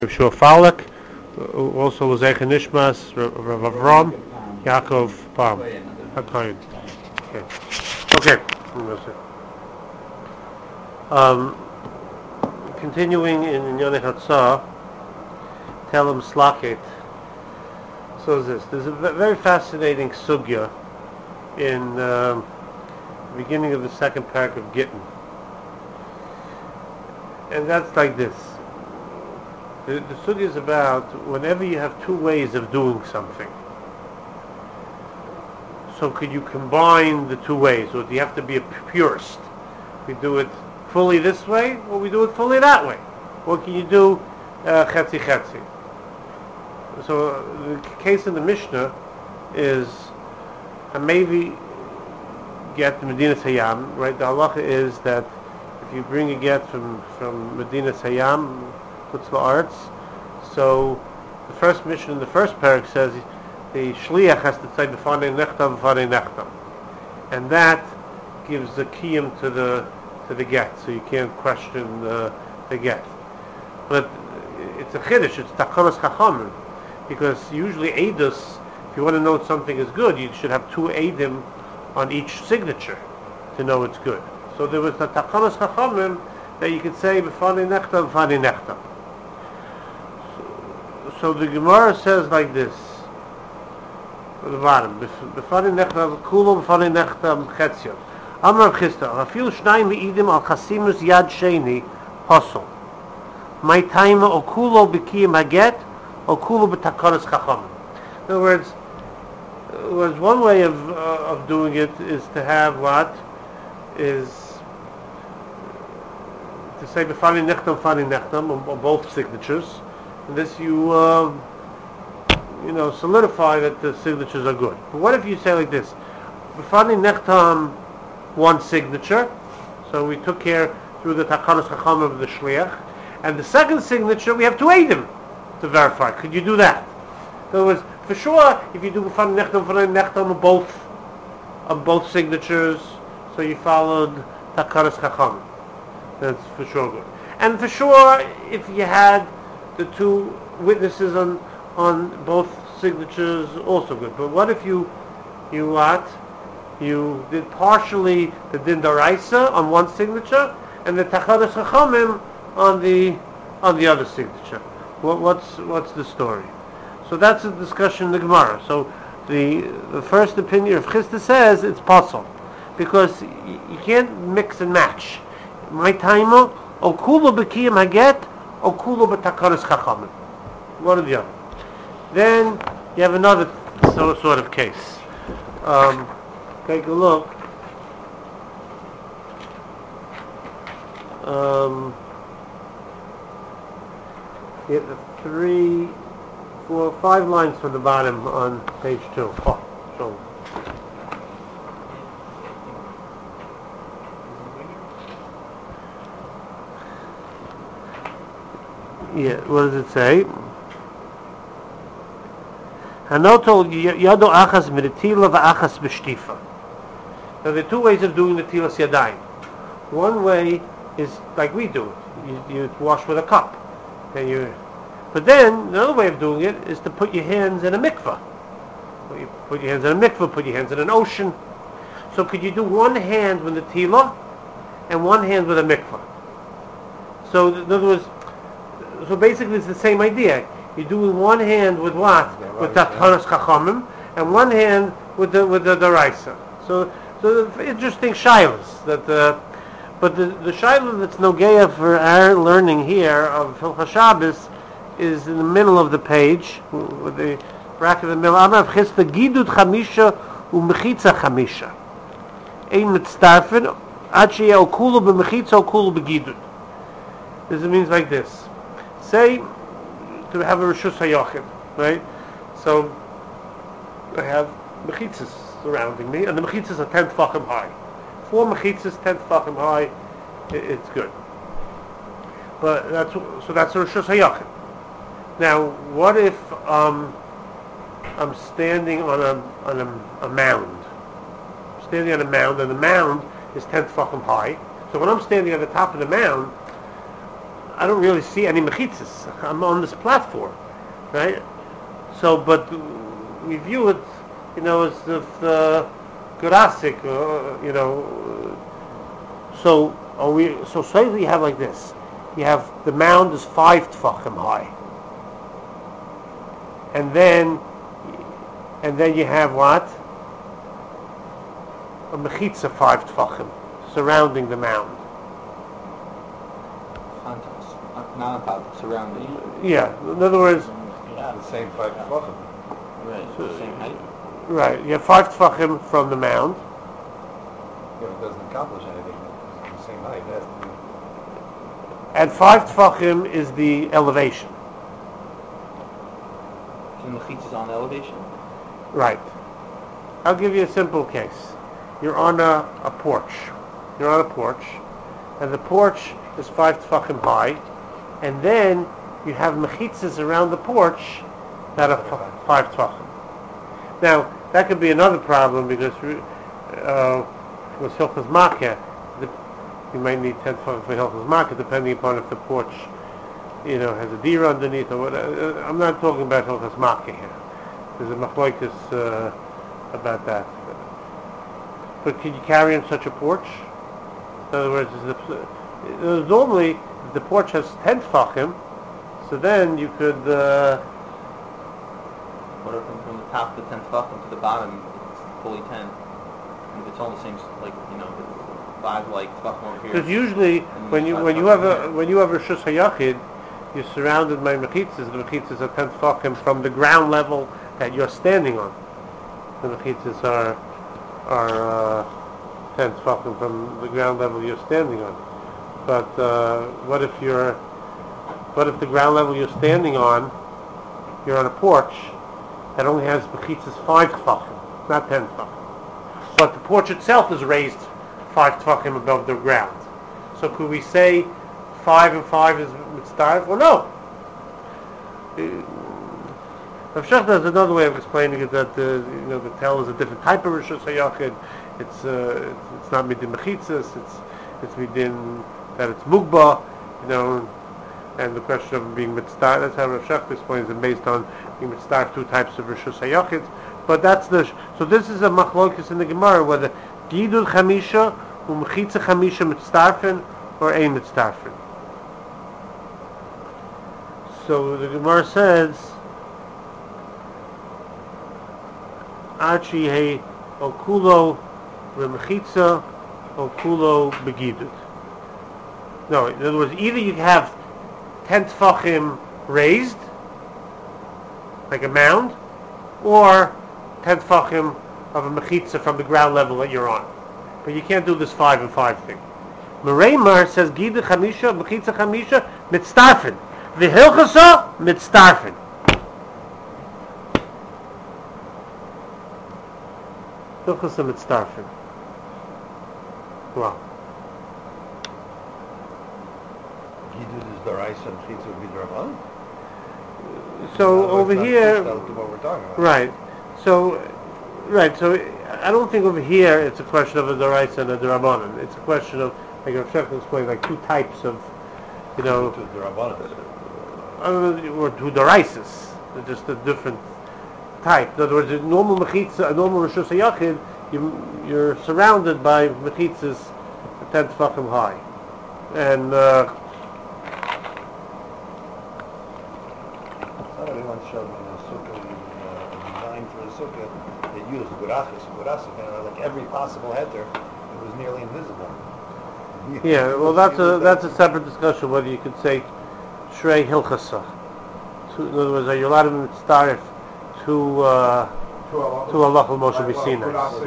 Shua Falak, also was Eichen Nishmas, Rav Avram, Yaakov Pam. Okay. Continuing in Yonei Hatzah, Telem Slaket. So there's a very fascinating sugya in the beginning of the second parak of Gittin. And that's like this. The sugya is about whenever you have two ways of doing something. So could you combine the two ways, or do you have to be a purist? We do it fully this way, or we do it fully that way. What can you do chetzi chetzi? So the case in the Mishnah is a maybe get the Medina Hayam, right? The halacha is that if you bring a get from Medina Hayam, Arts. So the first mission in the first parak says the shliach has to say b'fanei nechtam, and that gives the kiyum to the get, so you can't question the get. But it's a chiddush, it's takanas chachamim, because usually eidus, if you want to know something is good, you should have two eidim on each signature to know it's good. So there was the takanas chachamim that you could say b'fanei nechtam. So the Gemara says like this, at the bottom, B'fanei nechtam kulo, b'fanei nechtam chetzyon. Amar Chisda, afil shnayim v'idim al chasimus yad sheni posel. My time o kulo b'kiyim haget, o kulo b'takanas chachamim. In other words, one way of doing it is to have what is to say b'fanei nechtam on both signatures. And this you solidify that the signatures are good. But what if you say like this? B'fanei nechtam, one signature, so we took care through the takanas chacham of the shliach, and the second signature we have to aid him to verify. Could you do that? In other words, for sure, if you do b'fanei nechtam on both signatures, so you followed takanas chacham, that's for sure good. And for sure, if you had the two witnesses on both signatures, also good. But what if you did partially the din daraisa on one signature and the takanas chachamim on the other signature? What's the story? So that's a discussion in the Gemara. So the first opinion of Chisda says it's possible because you can't mix and match. My timer o kulo b'kiyim haget o kulo b'takanas chachamim. One or the other. Then you have another sort of case. Take a look. Get the 3, 4, 5 lines from the bottom on page 2. Oh, show. Yeah, what does it say? Hanoto yado achas miritila v'achas b'shtifa. Now there are two ways of doing the tilas yadayim. One way is like we do it. You wash with a cup. But then another way of doing it is to put your hands in a mikvah. You put your hands in a mikvah, put your hands in an ocean. So could you do one hand with the tila and one hand with a mikvah? So in other words, so basically it's the same idea. You're doing one hand with what? With takanas chachamim, and one hand with the daraisa. So the interesting shilas that but the shilah that's nogeya for our learning here of Hilchos Shabbos is in the middle of the page with the bracket in the middle. Amar Chisda gidud chamisha u'mechitza chamisha. Ein mitztarfen ad sheyeh okulo b'mechitza okulo b'gidud. This means like this. Say to have a Rishus HaYochid, right? So I have mechitzas surrounding me, and the mechitzas are 10 tefachim high. 4 mechitzas, 10 tefachim high, it's good. But that's a Rishus HaYochid. Now, what if I'm standing on a mound? I'm standing on a mound, and the mound is 10 tefachim high. So when I'm standing on the top of the mound, I don't really see any mechitzas. I'm on this platform, right? So, but we view it, as if Gurasik, So say we have like this. You have the mound is 5 tfachim high, and then you have what? A mechitza 5 tfachim surrounding the mound. Not on top, surrounding. Yeah. In other words, the same 5 tefachim. Right. So the same height. Right. You have 5 tefachim from the mound. Yeah, it doesn't accomplish anything. It's the same height. And 5 tefachim is the elevation. So the mechitza is on the elevation. Right. I'll give you a simple case. You're on a porch. You're on a porch, and the porch is 5 tefachim high, and then you have mechitzas around the porch that are 5 tefachim. Now, that could be another problem because with Hilchas Makeh, you might need 10 tefachim for Hilchas Makeh, depending upon if the porch, has a deer underneath or whatever. I'm not talking about Hilchas Makeh here. There's a machlokas about that. But can you carry on such a porch? In other words, normally the porch has 10 tefachim, so then you could. What if from the top of the 10 tefachim to the bottom, it's fully 10? And if it's all the same, like five tefachim over here. Because usually when you have a Reshus Hayachid, you're surrounded by mechitzas. The mechitzas are 10 tefachim from the ground level that you're standing on. The mechitzas are 10 tefachim from the ground level you're standing on. But what if the ground level you're standing on, you're on a porch that only has mechitzas 5 tefachim, not 10 tefachim. But the porch itself is raised 5 tefachim above the ground. So could we say 5 and 5 is mitzdarif? Well, no. Rav Shach has another way of explaining it that the tel is a different type of Reshus Hayachid. It's not midin mechitzas. It's midin that it's mugba. And the question of being mitzdarif. That's how Rav Shach explains it, based on being mitzdarif 2 types of Reshus Hayachids. But so this is a machlokes in the Gemara whether gidul chamisha umechitza chamisha mitzdarfin or ein mitzdarfin. So the Gemara says, Achi he okulo remechitza okulo begidut. No, in other words, either you have 10 tefachim raised, like a mound, or 10 tefachim of a mechitza from the ground level that you're on. But you can't do this 5 and 5 thing. Mereimar says, Gida chamisha, mechitza chamisha, mitzdarfin. V'hilchasa, mitzdarfin. Hilchasa mitzdarfin. Wow. Gidud is daraisa and chitza would be d'rabbanan. So over here, what we're talking about. right. So I don't think over here it's a question of a daraisa and a d'rabbanan. It's a question of, like Rav Shach explained, like 2 types of, To d'rabbanan. I don't know, or 2 daraisas. They're just a different type. In other words, a normal mechitza, a normal Reshus Hayachid, you're surrounded by mechitzas 10 tefachim high, and somebody once showed me in a sukkah, design for a sukkah, they used gurachis, like every possible header, it was nearly invisible. yeah. Well, that's a separate discussion whether you could say Shrei Hilchasa. In other words, are you allowed to mitzdarif to Allah Moshe B'Sinai?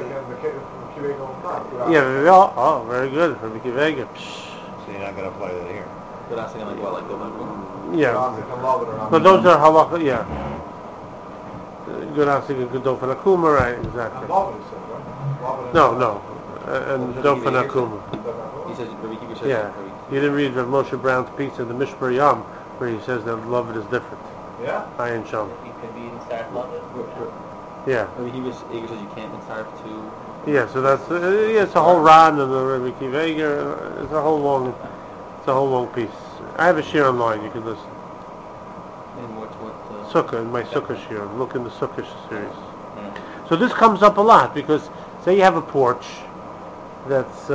Yeah, very good for Miki Vega. So you're not going to apply that here. But that's like what, like the Yeah, but those are halacha. Yeah, good asking a good dofen akuma, right? Exactly. No, and dofen akuma. He says, Yeah, you didn't read Rav Moshe Brown's piece in the Mishmar Yam where he says that Loved is different. Yeah. Ayin Sham. He could be in Sarah Loved. Yeah. He says you can't in Sarah to. Yeah, so that's it's a whole Ran and the Rabbi Kiva Eger. It's a whole long piece. I have a shir online. You can listen. And what Sukkah, in my Sukkah shir. Look in the Sukkah series. Yeah. So this comes up a lot because say you have a porch that's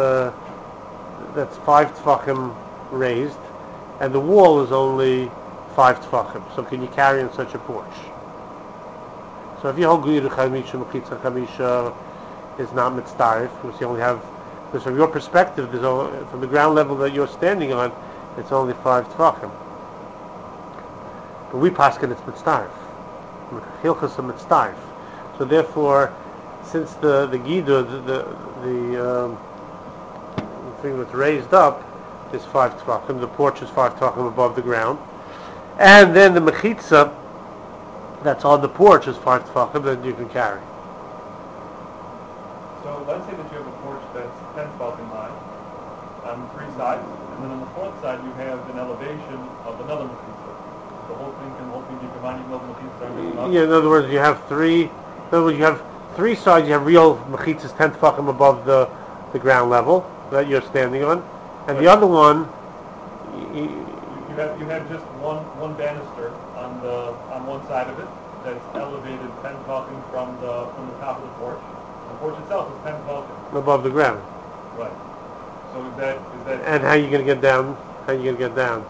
5 tefachim raised, and the wall is only 5 tefachim. So can you carry on such a porch? So if you hold Guyur Chamisha, Mechitza Chamisha is not mitzdarif, because you only have, because from your perspective, there's only, from the ground level that you're standing on, it's only 5 tefachim. But we paskin it's mitzdarif. Hilchas a mitzdarif. So therefore, since the Gidur, the thing that's raised up is 5 tefachim, the porch is 5 tefachim above the ground, and then the mechitza that's on the porch is 5 tefachim that you can carry. So let's say that you have a porch that's 10 tefachim high on 3 sides, and then on the 4th side you have an elevation of another mechitza. The whole thing be combining those mechitza. Yeah, in other words, you have 3. In other words, you have 3 sides. You have real mechitzas 10 tefachim above the ground level that you're standing on, and the other one. You have just one banister on one side of it that's elevated 10 tefachim from the top of the porch. The porch itself is 10 tefachim Above the ground. Right. So is that? And how are you going to get down? How are you going to get down?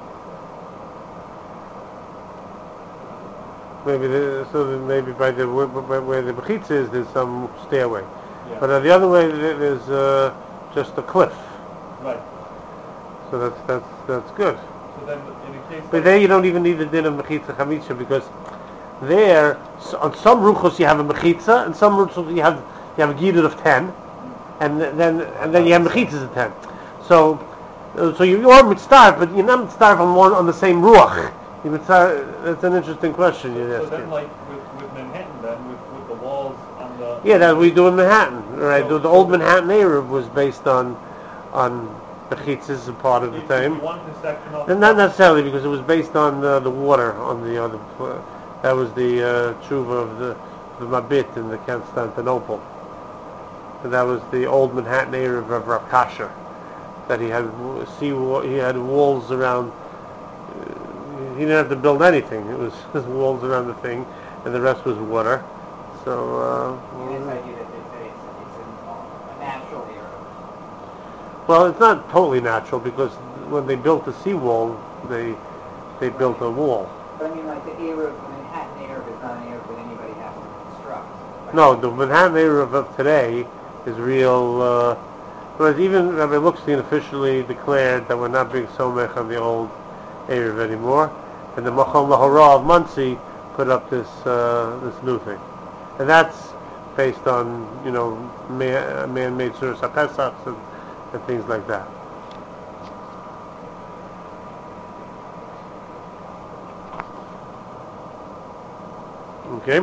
Maybe by where the mechitza is, there's some stairway. Yeah. But the other way, there's just a cliff. Right. So that's good. So then, in a case. But there you don't even need the din of mechitza chamisha, because there on some ruchos you have a mechitza, and some ruchos you have a gidud of 10, and then you have mechitzas of 10. So you are mitzvah, but you're not mitzvah on the same ruach. That's an interesting question you're asking. So then, like with Manhattan, then with the walls on the. Yeah, that we do in Manhattan, right? So, the old Manhattan Eruv was based on mechitzas a part of the time. You wanted to section off. Not necessarily, because it was based on the water on the other. That was the tshuva of the Mabit in the Constantinople. And that was the old Manhattan Eruv of Rav Kasher, that he had walls around. He didn't have to build anything. It was just walls around the thing, and the rest was water. So. This idea that it's a natural area. Well, it's not totally natural, because when they built the seawall, they built a wall. But I mean, like the Manhattan Eruv is not an Eruv that anybody has to construct. Like, No, the Manhattan Eruv of today is real. Whereas even Rabbi Lookstein officially declared that we're not being somech on the old Eruv anymore, and the Machal Lahora of Monsey put up this new thing, and that's based on man-made Suras HaPesachs and things like that. Okay.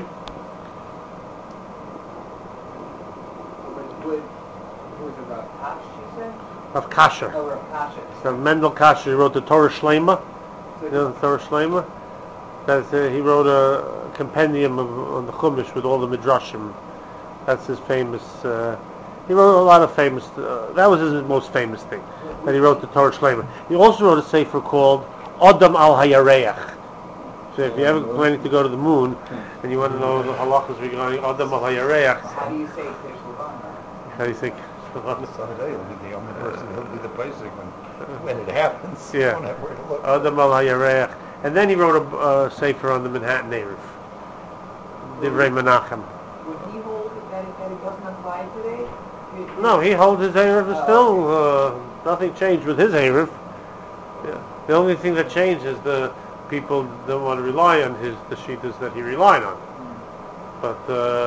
Who is it, Rav Kash, you said? Rav Kasher. Oh, Rav Kasher. So Mendel Kasher, he wrote the Torah Shlema. You know the Torah Shlema? That's he wrote a compendium on the Chumash with all the midrashim. That's his famous. He wrote a lot of famous. That was his most famous thing. That he wrote the Torah Shlema. He also wrote a sefer called Adam al Hayareach. So if you're ever planning to go to the moon and you want to know the halachas regarding Adam al Hayareach, How do you say Keshuvana? how do you think? Someday he'll be the only person who'll be the basic when it happens. Yeah. You don't have where to look. Adam al Hayareach. And then he wrote a sefer on the Manhattan Eruv. Divrei Menachem. Would he hold that it doesn't apply today? No, he holds his Eruv still. Nothing changed with his Eruv. Yeah. The only thing that changed is the people don't want to rely on the shittas that he relied on. But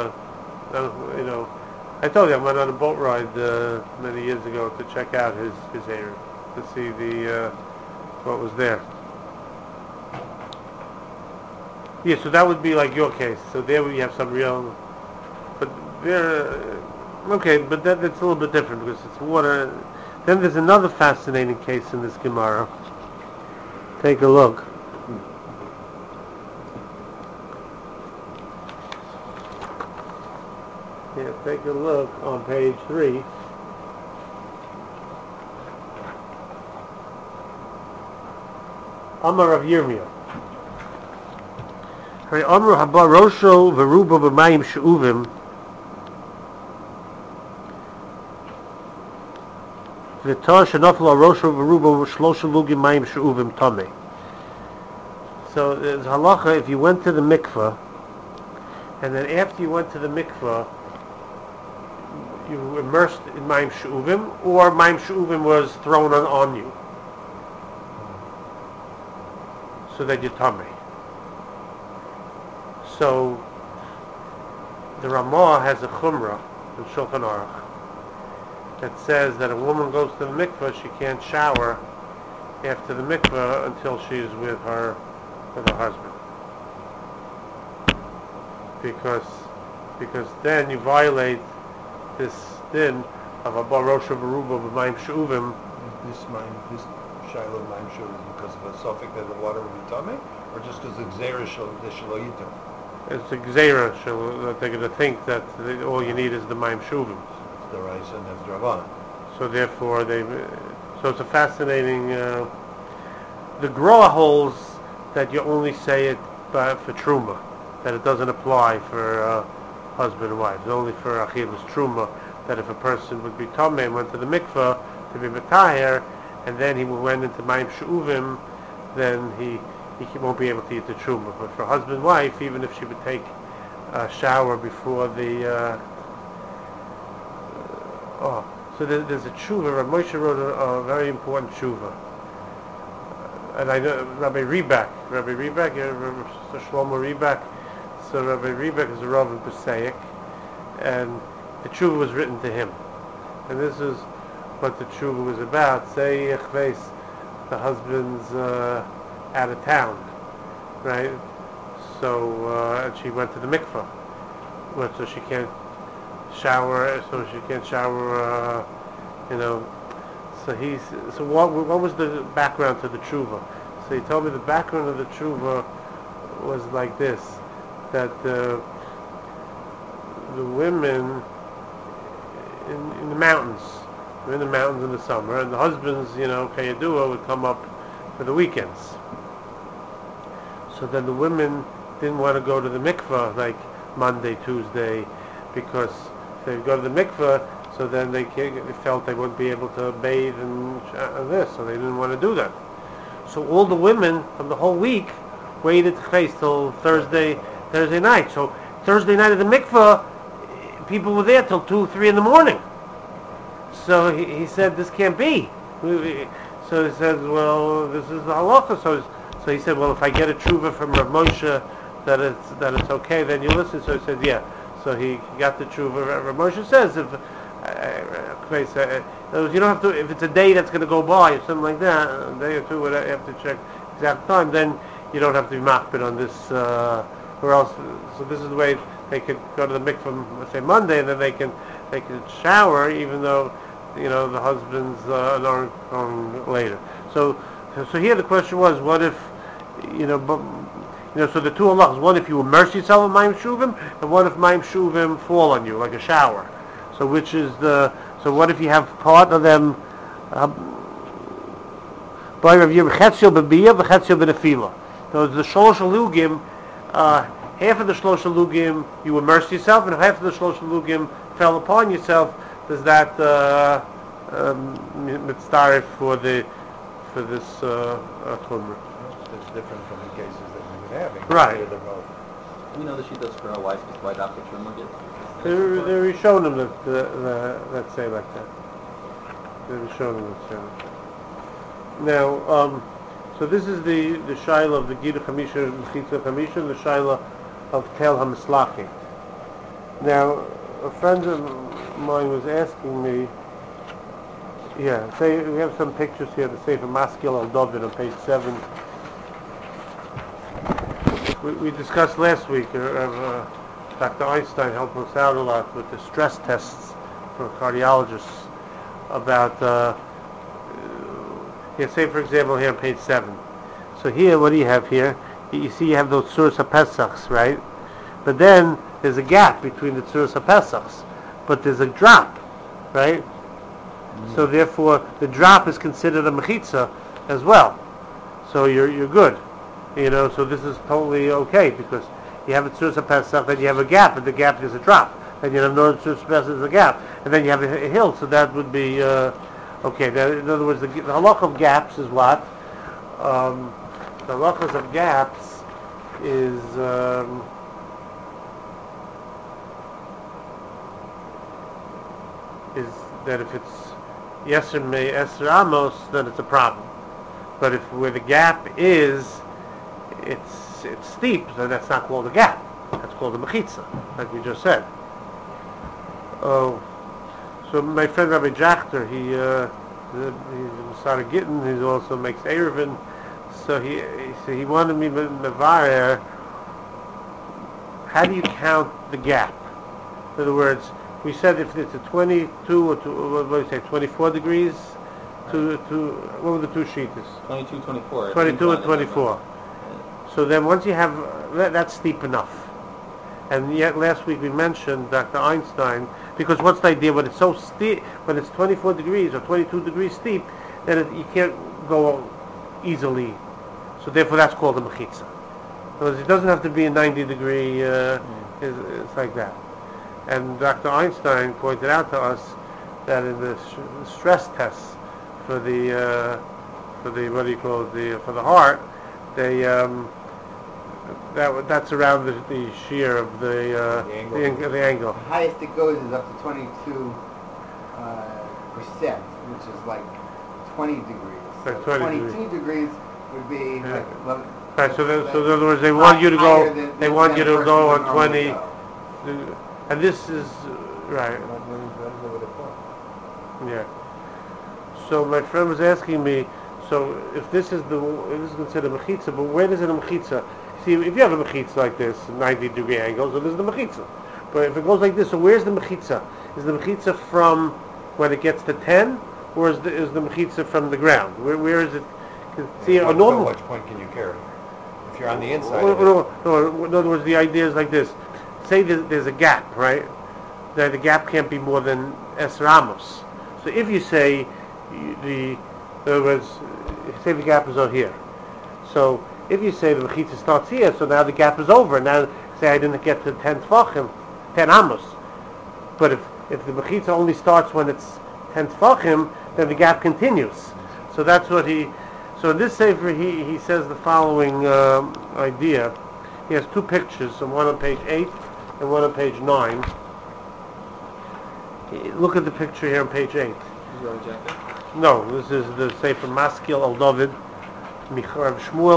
I told you I went on a boat ride many years ago to check out his Eruv, to see what was there. Yeah, so that would be like your case. So there we have some real, but there, okay, but that's a little bit different because it's water. Then there's another fascinating case in this Gemara. Take a look. Yeah, take a look on page 3. Amar Rav Yirmiyah. Hare Amru haba rosho v'rubo b'mayim she'uvim v'tor shenofel rosho v'rubo v'shlosha lugim mayim she'uvim tameh. So there's halacha if you went to the mikveh, and then after you went to the mikveh, you immersed in mayim she'uvim, or mayim she'uvim was thrown on you, so that you're tameh. So the Ramah has a chumrah in Shulchan Aruch that says that a woman goes to the mikveh, she can't shower after the mikveh until she's with her husband, because then you violate this din of a barosha v'ruba b'mayim she'uvim. This shiloh mayim she'uvim because of a suffix that the water will be tummy, or just because the gzeira shelo yitum? It's a gzeira that they're going to think that all you need is the mayim she'uvim. It's the rice and that's the Ravana. So therefore so it's a fascinating. The Groa holds that you only say it for truma, that it doesn't apply for husband and wife. It's only for achilas truma, that if a person would be tameh and went to the mikveh to be metaher, and then he went into mayim she'uvim, then he won't be able to eat the truma. But for husband and wife, even if she would take a shower before the so there's a tshuva. Rav Moshe wrote a very important tshuva. And I know Rabbi Reback, Shlomo Reback. So Rabbi Reback is a Rav in Passaic, and the tshuva was written to him. And this is what the tshuva was about. Say the husband's out of town, right? So and she went to the mikveh, so she can't shower. So what was the background to the tshuva? So he told me the background of the tshuva was like this, that the women in the mountains, they're in the mountains in the summer, and the husbands, Kayadua, would come up for the weekends. So then the women didn't want to go to the mikveh like Monday, Tuesday, because if they go to the mikveh, so then they felt they wouldn't be able to bathe and this, so they didn't want to do that. So all the women from the whole week waited to face till Thursday night. So Thursday night at the mikveh, people were there till 2, 3 in the morning. So he said, this can't be. So he says, well, this is the halacha. So he said, well, if I get a tshuva from Rav Moshe that it's okay, then you listen. So he said, yeah. So he got the tshuva. Rav Moshe says, you don't have to, if it's a day that's going to go by or something like that, a day or two, you have to check exact time, then you don't have to be machbid on this, or else. So this is the way they could go to the mikveh, let's say Monday, and then they can shower, even though the husband's aren't going later. So here the question was, what if so the two halachas, one if you immerse yourself in mayim shuvim, and one if mayim shuvim fall on you like a shower. So which is so what if you have part of them by Rav Yirmiyah chetzio b'biyah v'chetzio b'nefila. So the shlosh lugim, half of the shlosh lugim you immerse yourself, and half of the shlosh lugim fell upon yourself. Does that mitzdarif for this chumrah? It's different from the cases that we've been having. Right. We know that she does for her wife, is why Dr. Truma gets. They're Rishonim that say like that. They're Rishonim that say like that. Now, so this is the shaila of the Gida Chamisha, Mechitza Chamisha, the shaila of Tel HaMislachim. Now, a friend of mine was asking me, say we have some pictures here, the Sefer Maskil al David on page 7. We discussed last week, Dr. Einstein helped us out a lot with the stress tests for cardiologists about, say for example here on page 7. So here, what do you have here? You see you have those Tzuras HaPesachs, right? But then there's a gap between the Tzuras HaPesachs, but there's a drop, right? So therefore, the drop is considered a mechitza as well. so you're good. So this is totally okay because you have a Tzuras Pesach, then you have a gap, and the gap is a drop. Then you have no Tzuras Pesach is a gap, and then you have a hill, so that would be okay. In other words, the halach of gaps is what? The halachas of gaps is that if it's Yeser Me Eser Amos, then it's a problem. But if where the gap is, it's steep, then that's not called a gap. That's called a mechitza, like we just said. Oh, so my friend Rabbi Jachter, he's Masar Gittin, he also makes Erevin. So he wanted me mevarer. How do you count the gap? In other words, we said if it's a 22 or what do you say, 24 degrees. What were the two sheets? 22, 24. 22 and 24. So then once you have, that's steep enough. And yet last week we mentioned Dr. Einstein, because what's the idea? When it's so steep, when it's 24 degrees or 22 degrees steep, then you can't go easily. So therefore that's called a mechitza. Because it doesn't have to be a 90 degree, it's like that. And Dr. Einstein pointed out to us that in the stress tests for the what do you call it, for the heart, they that's around the shear of the angle. The highest it goes is up to 22%, which is like 20 degrees. Like So 20 22 degrees would be like 11. Right. So in other words, they want you to go. They want you to go on 20. And this is right. Yeah. So my friend was asking me, so if this is considered a mechitza, but where is it a mechitza? See, if you have a mechitza like this, 90 degree angle, so this is the mechitza. But if it goes like this, so where's the mechitza? Is the mechitza from when it gets to 10, or is the mechitza from the ground? Where is it? See, a normal. At which point can you carry? If you're on the inside. No, in other words, the idea is like this. Say there's a gap, right? That the gap can't be more than Eser Amos. So if you say in other words, say the gap is over here. So if you say the mechitza starts here, so now the gap is over. Now say I didn't get to 10 tfachim, 10 amos. But if the mechitza only starts when it's 10 tfachim, then the gap continues. So that's what so in this sefer he says the following idea. He has two pictures, so one on page 8 and one on page 9. Look at the picture here on page 8. No, this is the Sefer Maskil Al David, Michael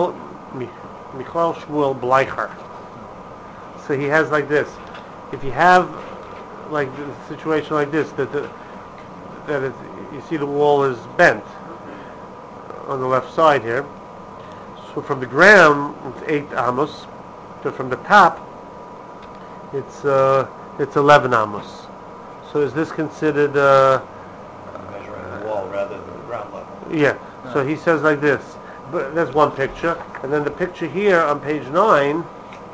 Shmuel Bleicher. So he has like this. If you have like a situation like this, you see the wall is bent on the left side here. So from the ground it's 8 amos, but from the top it's 11 amos. So is this considered? Measuring the wall rather than the ground level. Yeah. No. So he says like this. But that's one picture, and then the picture here on page 9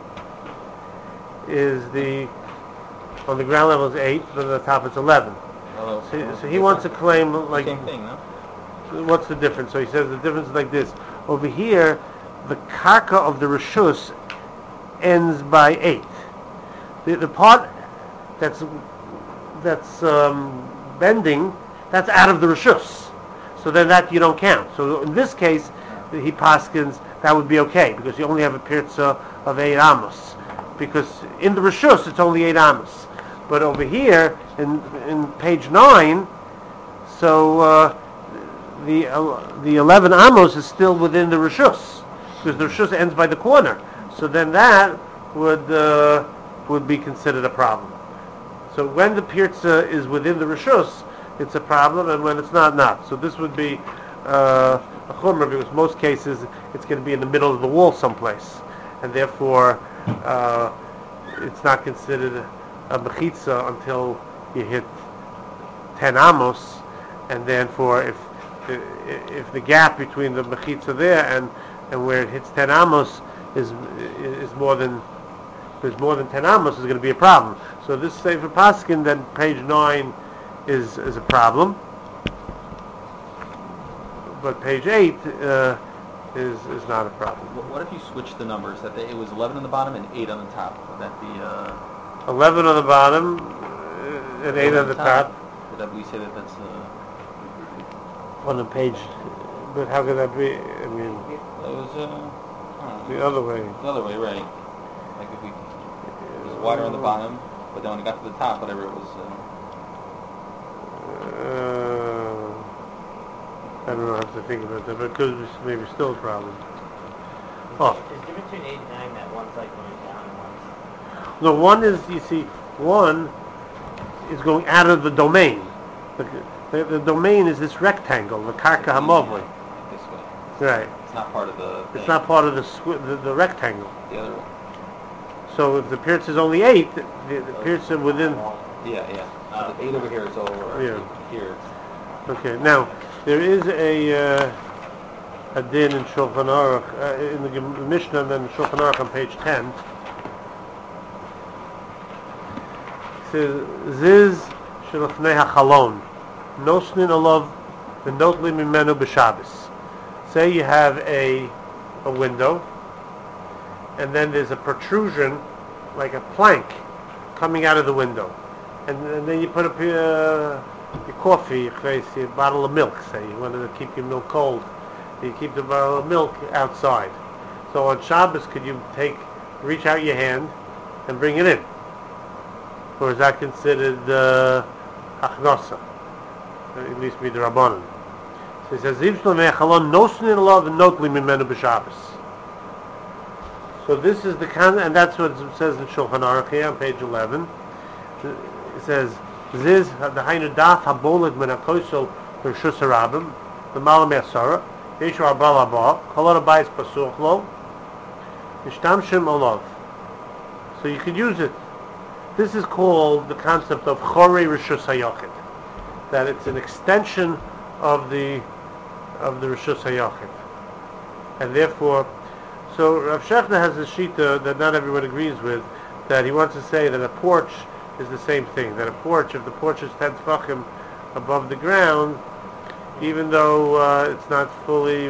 is on the ground level is 8, but on the top it's 11. So he wants to claim like same thing, no? What's the difference? So he says the difference is like this. Over here, the karka of the reshus ends by 8. The part that's bending, that's out of the reshus. So then that you don't count. So in this case, he paskins that would be okay because you only have a pirza of 8 amos. Because in the reshus it's only 8 amos. But over here in page 9, so the 11 amos is still within the reshus because the reshus ends by the corner. So then that would be considered a problem. So when the pirza is within the reshus, it's a problem, and when it's not. So this would be a chumrah because most cases it's going to be in the middle of the wall someplace, and therefore it's not considered a mechitza until you hit 10 amos, and therefore if the gap between the mechitza there and where it hits 10 amos is more than 10 amos is going to be a problem. So this Sefer Paskin, then page 9 is a problem. But page 8, is not a problem. What if you switch the numbers? That it was 11 on the bottom and 8 on the top. Would that be 11 on the bottom and 8 on the top. Would that we say that that's On the page. But how could that be? I mean, it was the other way. the other way, right? Like if we it was wider on the bottom, but then when it got to the top, whatever it was. I don't know. I have to think about that, but it could be maybe still a problem. Oh. There's a difference between 8 and 9 that one's like going down and one's... No, one is, you see, one is going out of the domain. The domain is this rectangle, the karka hamovli. This way. Right. It's not part of the. It's thing. not part of the rectangle. The other way. So if the pirtz is only 8, the pirtz is within... Yeah. So the 8 over here is over. Yeah. Here. Okay, now, there is a din in Shulchan Aruch, in the Mishnah and then Shulchan Aruch on page 10. It says, Ziz shelafnei hachalon, nosnin alav v'notli mimenu b'Shabbos. Say you have a window, and then there's a protrusion, like a plank, coming out of the window. And then you put up your coffee, your bottle of milk, say. You wanted to keep your milk cold. You keep the bottle of milk outside. So on Shabbos, could you reach out your hand and bring it in? Or is that considered achnasa? At least midrabanan. So he says, so this is the and that's what it says in Shulchan Aruch here on page 11. It says, Ziz the hainu daf habolid min hakoisel reshus harabim the malam yasara yeshu arbal haba kolon habayis pasuch lo nishtamshim olav. So you could use it. This is called the concept of chorei reshus hayachid, that it's an extension of the reshus hayachid, and therefore, so Rav Shechner has a shita that not everyone agrees with, that he wants to say that a porch is the same thing. That a porch, if the porch is 10 tefachim above the ground, even though it's not fully,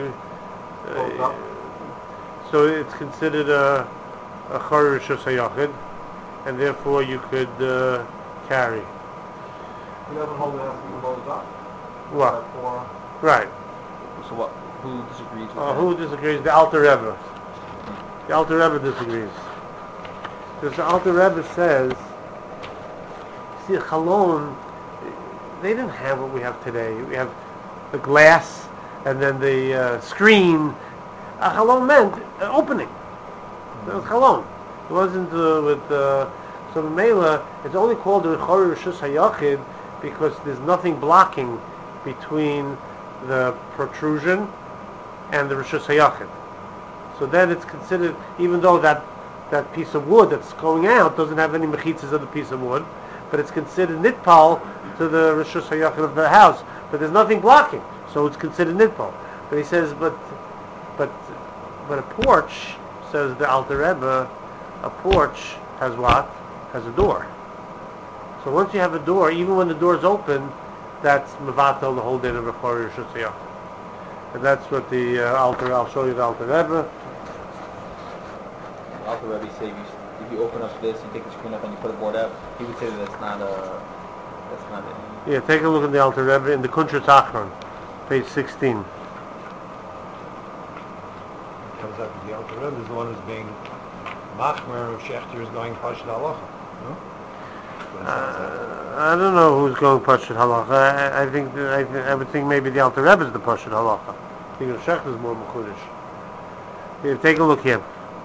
so it's considered a chorei reshus hayachid, and therefore you could carry. He doesn't hold it has to be closed up. What? Right. So what? Who disagrees with that? Who disagrees? The Alter Rebbe. The Alter Rebbe disagrees. Because the Alter Rebbe says, see, a chalon, they didn't have what we have today. We have the glass and then the screen. A chalon meant an opening. It was chalon. It wasn't with... so the Mela, it's only called the chorei reshus hayachid because there's nothing blocking between the protrusion and the reshus hayachid. So then it's considered, even though that piece of wood that's going out doesn't have any mechitzas of the piece of wood, but it's considered nitpal to the reshus hayachid of the house. But there's nothing blocking, so it's considered nitpal. But he says, but a porch, says the Alter Rebbe, a porch has what? Has a door. So once you have a door, even when the door is open, that's mevatel the whole din of a chorei reshus hayachid. And that's what the I'll show you the Alter Rebbe. The Alter Rebbe say if you open up this, you take the screen up and you put a board up, he would say that that's not it. Yeah, take a look at the Alter Rebbe in the Kuntrus Achron, page 16. Comes out that the Alter Rebbe is the one who's being machmer of Shechter is going pashut halacha. No? I don't know who's going pashut halacha. I would think maybe the Alter Rebbe is the pashut halacha. I think the Shechter is more mechudesh. Here, take a look here.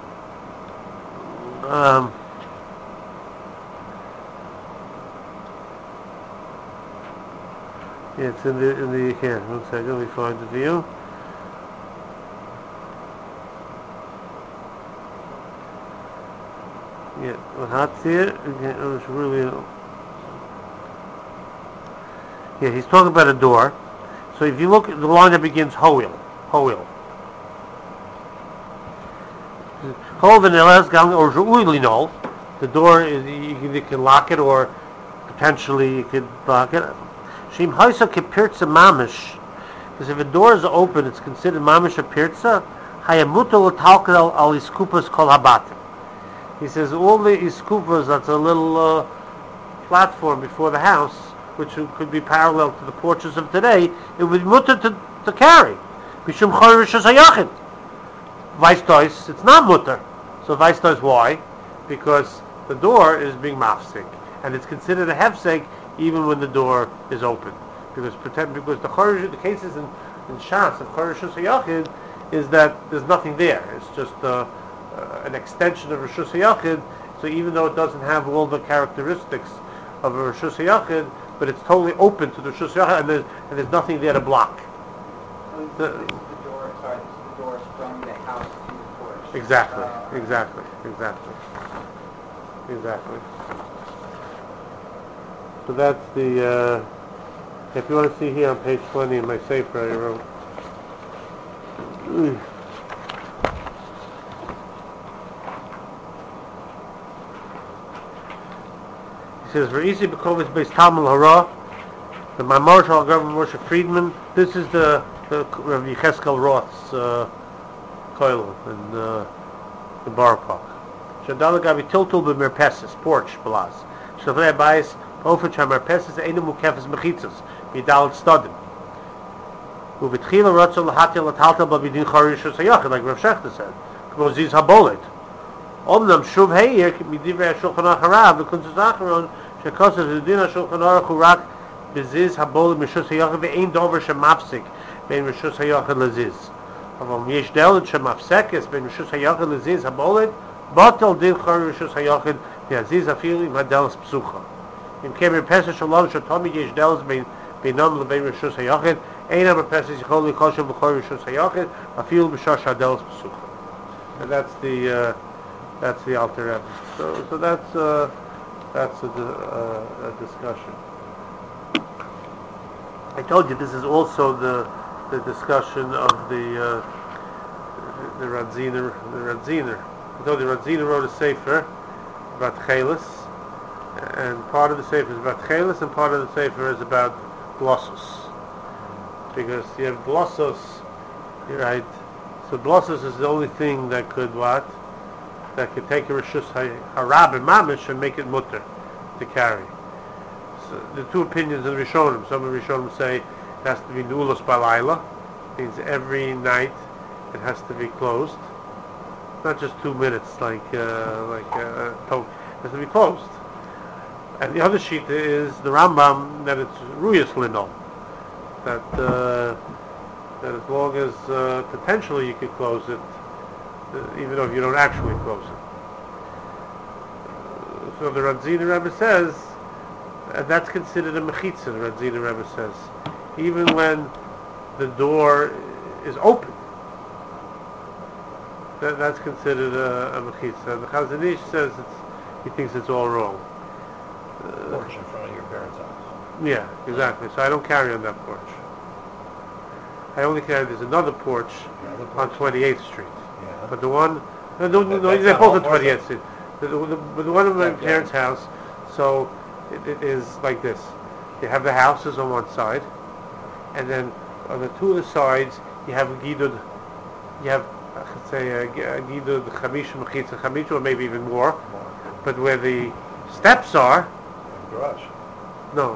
Yeah, it's in the here. 1 second, let me find it for you. Yeah, what hat's here? It was really. Yeah, he's talking about a door. So if you look at the line that begins hoil. The door is you can lock it or potentially you could lock it. Because if a door is open, it's considered mamish a pirza. Hayamutal talkal al iskupas kol habatim. He says all the iskupas, that's a little platform before the house, which could be parallel to the porches of today, it would be mutter to carry. Bishum chorishus hayachid. Weistois, it's not mutter. So Weistois, why? Because the door is being mafsik, and it's considered a hefsek even when the door is open. Because the cases in Shas of chorishus hayachid is that there's nothing there. It's just an extension of Rishus hayachid. So even though it doesn't have all the characteristics of a Rishus hayachid, but it's totally open to the Rishus hayachid, and there's nothing there to block. This is the doors from the house to the porch. Exactly. So that's the. If you want to see here on page 20 in my sefer, I wrote. He says, "Ve'isi b'kovis beis Talmud hara." The Mamor Shal Governor Moshe Friedman. This is the Rav Yecheskel Roth's koil in the Borough Park. Shadal gabi tiltul b'merpeses porch belas. Shavlei bayis ofet shamerpeses einu mukefes mechitzos b'dal stadim. Uvitchila rotzol lahatil lataltel b'bidin charishus hayachid, like Rav Shechter said. Because these habolet. Omnam shuv heir midivrei Shulchan Aruch Harav v'kuntzes acharon shekosas v'din Shulchan Aruch Hurak b'ziz habolet mishus hayachid ve'ein dover shemafsik ben rishus hayachid leziz. Avam yesh delet shemafsekes ben rishus hayachid leziz habolet batel din charishus hayachid v'aziz afil im hadelas psucha. Im kemer pesach shalom shatomi yesh delet beinam lebein rishus hayachid ein am pesach yichol likoshem b'chor rishus hayachid afil b'shar hadelas psucha. And that's the Alter Rebbe. So that's a discussion. I told you this is also the discussion of the Radziner. I told you Radziner wrote a sefer about Chelis, and part of the sefer is about Chelis, and part of the sefer is about Glossos. Because you have Glossos, right? So Glossos is the only thing that could what? That could take a Rishus Harab and Mamish and make it mutter to carry. So the two opinions of the Rishonim. Some of the Rishonim say it has to be Nulos Balayla, means every night it has to be closed. Not just 2 minutes like talk. It has to be closed. And the other sheet is the Rambam that it's Ruyas Lino. That as long as potentially you could close it, even though you don't actually close it. So the Radziner Rebbe says, and that's considered a mechitza, the Radziner Rebbe says. Even when the door is open, that's considered a mechitza. And the Chazon Ish says he thinks it's all wrong. Porch in front of your parents' house. Yeah, exactly. So I don't carry on that porch. I only carry, there's another porch on 28th Street. Yeah. But the one, no, they're both on 28th Street. But the one in my parents' house, so it is like this. You have the houses on one side, and then on the two of the sides, you have Gidud, I could say Gidud Chamish Mechitza Chamish, or maybe even more. But where the steps are, Garage. no.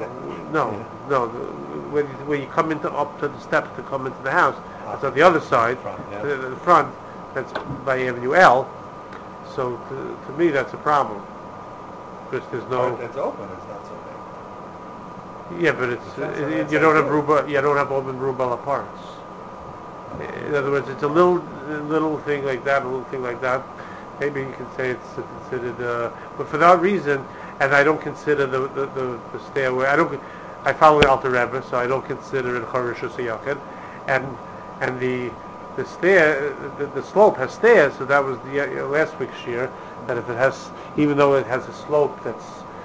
Where you come up to the steps to come into the house, that's on the other side, the front, that's by Avenue L. So to me, that's a problem. Because there's no. It's open. It's not so big. Yeah, but you don't have open Rubella parts. In other words, it's a little thing like that, a little thing like that. Maybe you can say it's considered, but for that reason, and I don't consider the stairway. I follow the Alter Rebbe, so I don't consider it Charishus Hayachid, and the stair, the slope has stairs. So that was the last week's year. That if it has, even though it has a slope that's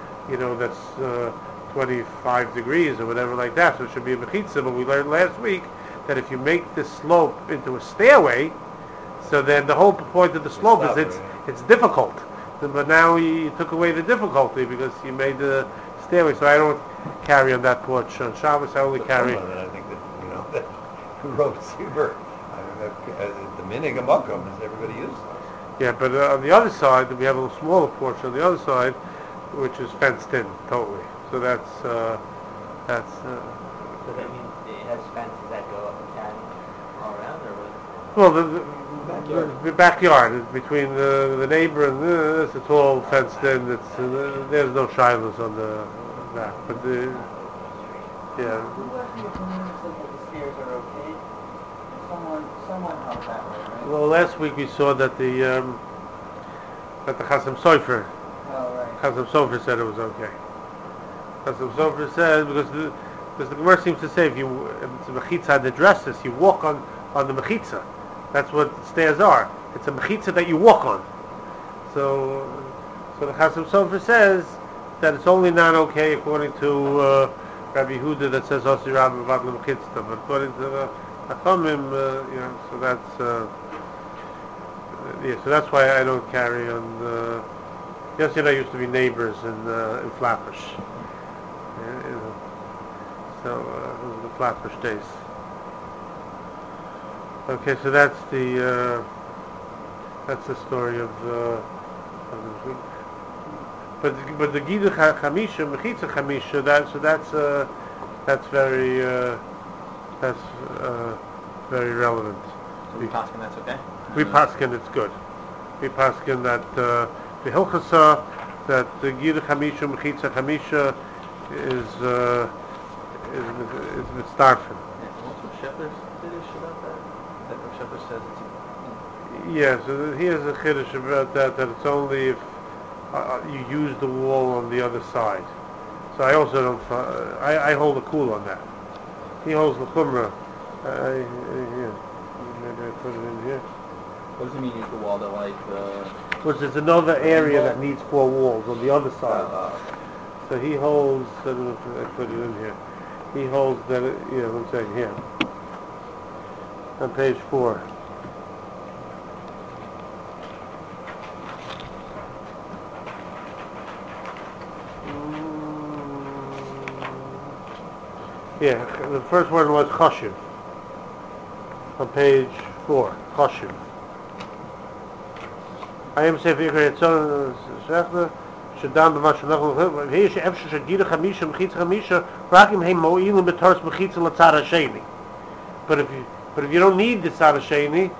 25 degrees or whatever like that, so it should be a mechitza. But we learned last week that if you make this slope into a stairway, so then the whole point of the slope is it's difficult. But now you took away the difficulty because you made the stairway. So I don't carry on that porch on Shabbos. I only carry. I think that who wrote Seaver. the minig and makom is everybody uses those. Yeah, but on the other side, we have a little smaller portion on the other side, which is fenced in totally. So that's. So that means it has fences that go up and down all around, or what? Well, the backyard between the neighbor and this, it's all fenced in. It's there's no shilas on the back, but yeah. Who was the opinion that said that the stairs are okay? Someone held that way, right? Well, last week we saw that the Chasam Sofer, Oh, right. Chasam Sofer said it was okay. Chasam Sofer said because the Gemara seems to say if it's a mechitza that dresses, you walk on the mechitza. That's what the stairs are. It's a mechitza that you walk on. So the Chasam Sofer says that it's only not okay according to Rabbi Yehuda that says Osi Rabbi Vatla Mechitza, but according to the Chachamim, so that's so that's why I don't carry on. Yes, I used to be neighbors in Flatbush. So those are the Flatbush days. Okay, so that's the story of the but the Gidu Chamisha, Mechitza Chamisha, that's very relevant. So we paskin that's okay? We paskin it's good. We paskin that the Hilchasa, that the Gidu Chamisha, Mechitza Chamisha is mitzdarfen. What's what Shepherd's Kiddush about that? That what Shepherd says it's... Yeah, so he has a chiddush about that it's only if you use the wall on the other side. So I also don't. I hold a cool on that. He holds the chumrah. Here, maybe I put it in here. What does it mean use the wall that like... Which is another area that needs 4 walls on the other side. So he holds. I don't know if I put it in here. He holds that. One second here. On page 4. Yeah, the first word was chashiv. On page 4, chashiv. I am saying Yitzon Shechler Shadam b'Mashu Nachal Here she'efshe shagida chamisha mechitza chamisha rakim heim mo'ilim b'toras mechitza l'tzad hasheni. But if you don't need the tzad hasheni,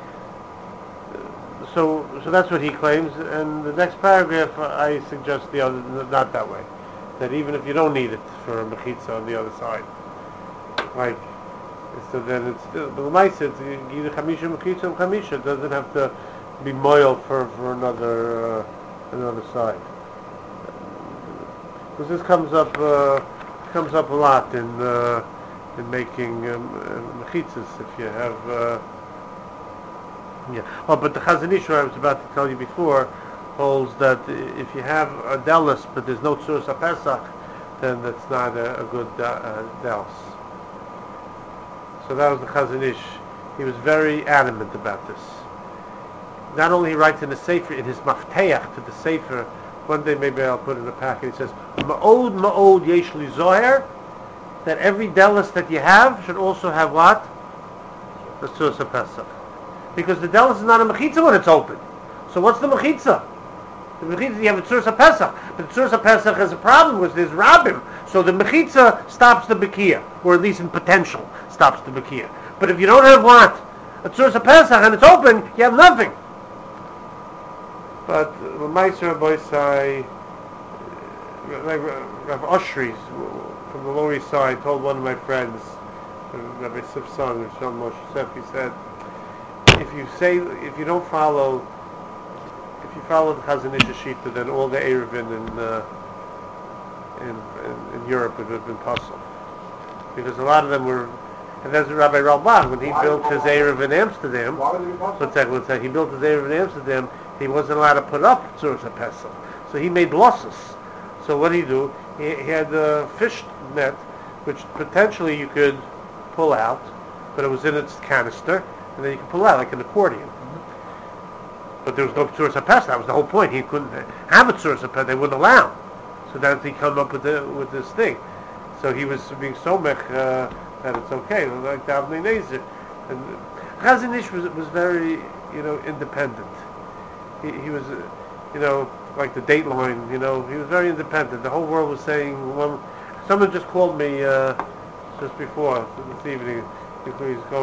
so that's what he claims. And the next paragraph I suggest the other, not that way. That even if you don't need it for a mechitza on the other side. Like, so then it's still, but the mice said either chamisha mechitza and chamisha. It doesn't have to be moil for another side. Because this comes up a lot in making mechitzas. If you have but the Chazon Ish I was about to tell you before holds that if you have a delis but there's no tzuras HaPesach, then that's not a good delis. So that was the Chazon Ish. He was very adamant about this. Not only he writes in the Sefer, in his mafteach to the Sefer, one day maybe I'll put in a packet, he says, Ma'od yesh li zoher, that every delis that you have should also have what? The tzuras HaPesach. Because the delis is not a mechitza when it's open. So what's the mechitza? The mechitza, you have a tzuras HaPesach. But the tzuras HaPesach has a problem with there's rabbim. So the mechitza stops the bekia, or at least in potential stops the bekia. But if you don't have what? A tzuras HaPesach and it's open, you have nothing. But Meiser Boisai, like Rav Oshri from the Lower East Side, told one of my friends, Rabbi Sif's son, Rishon Moshe Sef, he said, if you follow the Chazon Ish Shita, then all the Eruvin in Europe would have been possible. Because a lot of them were, and that's Rabbi Ralbach, when he built his Eruv in Amsterdam, let's say he built his Eruv in Amsterdam, he wasn't allowed to put up tzuras HaPesach. So he made losses. So what did he do? He had a fish net, which potentially you could pull out, but it was in its canister, and then you could pull out like an accordion. But there was no tzuras HaPesach. That was the whole point. He couldn't have a tzuras HaPesach. They wouldn't allow. So that he come up with this thing. So he was being so mech that it's okay, like the Avnei Nezer. And Chazon Ish was very, independent. He was, like the Dateline, he was very independent. The whole world was saying, someone just called me just before, this evening, he's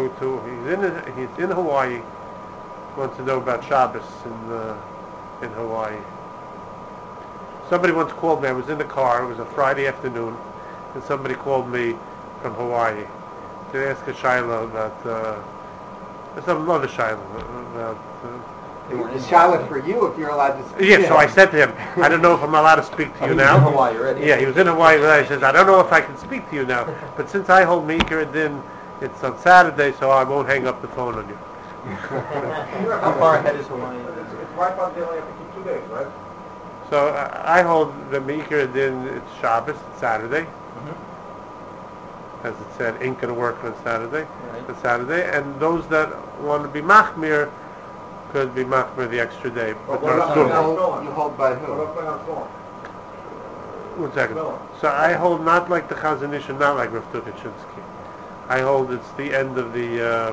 in Hawaii, wants to know about Shabbos in Hawaii. Somebody once called me, I was in the car, it was a Friday afternoon, and somebody called me from Hawaii to ask a Shiloh about, some other Shiloh about... The Shiloh for you, if you're allowed to speak. Yeah, so I said to him, I don't know if I'm allowed to speak to you now. He was in Hawaii already. Yeah, he was in Hawaii already. He says, I don't know if I can speak to you now, but since I hold Meeker Din, it's on Saturday, so I won't hang up the phone on you. How far ahead is Hawaii? It's right on the only have to keep 2 days, right? So I hold the Meeker Din, it's Shabbos, it's Saturday. As it said, ain't going to work on Saturday. Right. It's Saturday, and those that want to be Machmir could be Machmir the extra day. But what about no, You hold by What who? about playing on phone? one second. No. So I hold not like the Chazon Ish and not like Rav Tukachinsky. I hold it's the end of the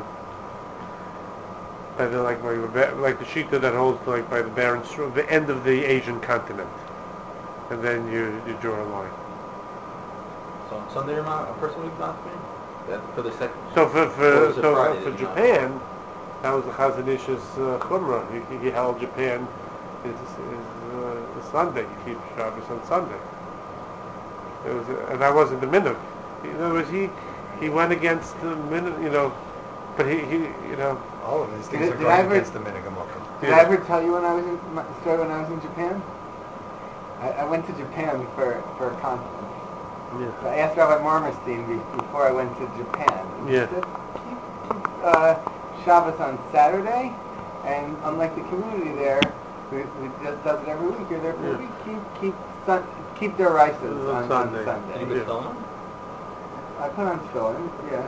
like the Shita that holds like by the Barren Strait, the end of the Asian continent, and then you draw a line. So on Sunday, a person would be Machmir? For the second. So Or was it Friday for that you Japan, that was the Chazon Ish's Chumrah. He held Japan is Sunday. You keep Shabbos on Sunday. And that wasn't the minhag. In other words, he went against the minhag, but he All of these things Did are I going ever- against the Minhagam. Did I ever tell you when I was in my story when I was in Japan? I went to Japan for a conference. Yeah. I asked Rabbi Marmerstein before I went to Japan. He Yeah. said, keep Shabbos on Saturday, and unlike the community there, we just does it every week. You're there for a week. Keep their rices on Sunday. Did you Sunday. put tefillin on? I put on tefillin, yeah.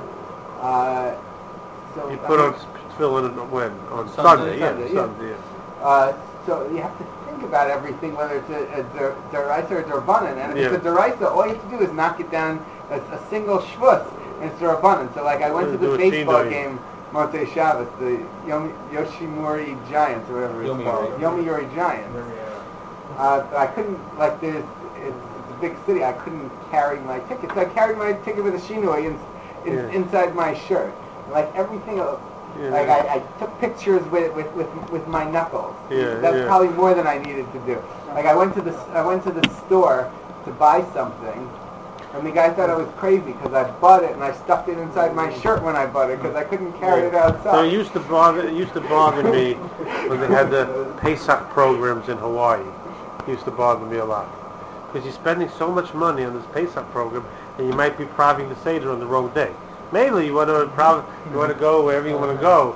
So You put on tefillin when on Sunday, Sunday, yeah. Sunday. So you have to think about everything, whether it's a deraisa or a derbanan. And if Yeah. it's a deraisa, all you have to do is knock it down a single shvus, and it's derbanan. So like I went to Do the a baseball shinoi. game, Motzei Shabbos, the Yoshimori Giants, or whatever it's called. Yomiuri Giants. I couldn't, like it's a big city, I couldn't carry my ticket. So I carried my ticket with a shinoi inside my shirt. Like everything else. Yeah. Like I took pictures with my knuckles. Yeah, That's yeah. probably more than I needed to do. Like I went to the store to buy something, and the guy thought I was crazy because I bought it and I stuffed it inside my shirt when I bought it because I couldn't carry it outside. So it used to bother me when they had the Pesach programs in Hawaii. It used to bother me a lot because you're spending so much money on this Pesach program, and you might be praving the seder on the wrong day. Mainly, you want to go wherever you want to go,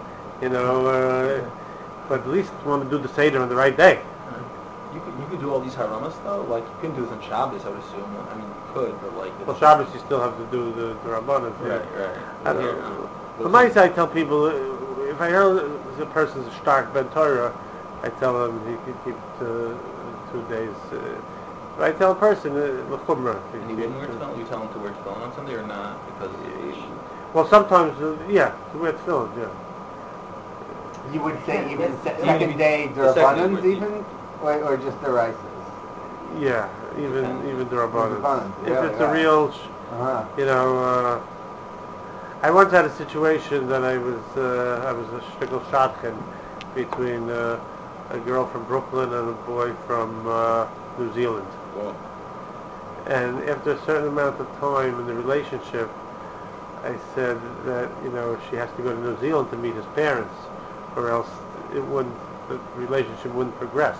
but at least you want to do the seder on the right day. You could do all these haramas though. Like you couldn't do this on Shabbos, I would assume. I mean, you could, but like. Well, Shabbos you still have to do the rabbanon. Right. I don't know. From my side, I tell people if I hear the person's a stark ben Torah, I tell them he could keep 2 days. But I tell a person l'chumrah. And you wouldn't wear tefillin? You tell him to wear tefillin on Sunday or not? Because Well, sometimes, to wear tefillin, yeah. You would say even Even second day the second derbanans day, even, or just the rices. Yeah, even the rabbanon. Rabbanon, If really, it's a yeah. real, Uh-huh. I once had a situation that I was a shtickle shotgun between a girl from Brooklyn and a boy from New Zealand. well, And after a certain amount of time in the relationship, I said that she has to go to New Zealand to meet his parents, or else the relationship wouldn't progress.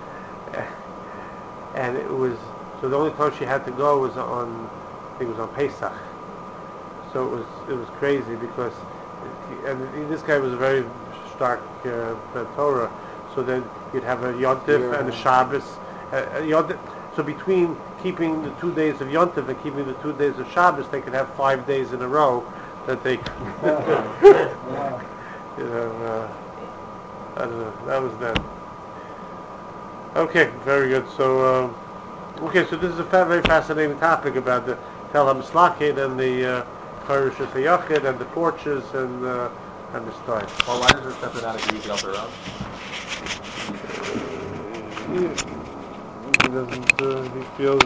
And so the only time she had to go was on Pesach. So it was crazy because, and this guy was a very stark Ben Torah. So then you'd have a Yontif and a Shabbos. So between keeping the 2 days of Yontif and keeping the 2 days of Shabbos, they could have 5 days in a row that they, I don't know. That was then. Okay, very good. So, so this is a very fascinating topic about the Tel HaMislachim and the Charush HaYachid and the porches and and destroy it. Well, why does the inspector not agree with the Alter Rebbe? He doesn't. He feels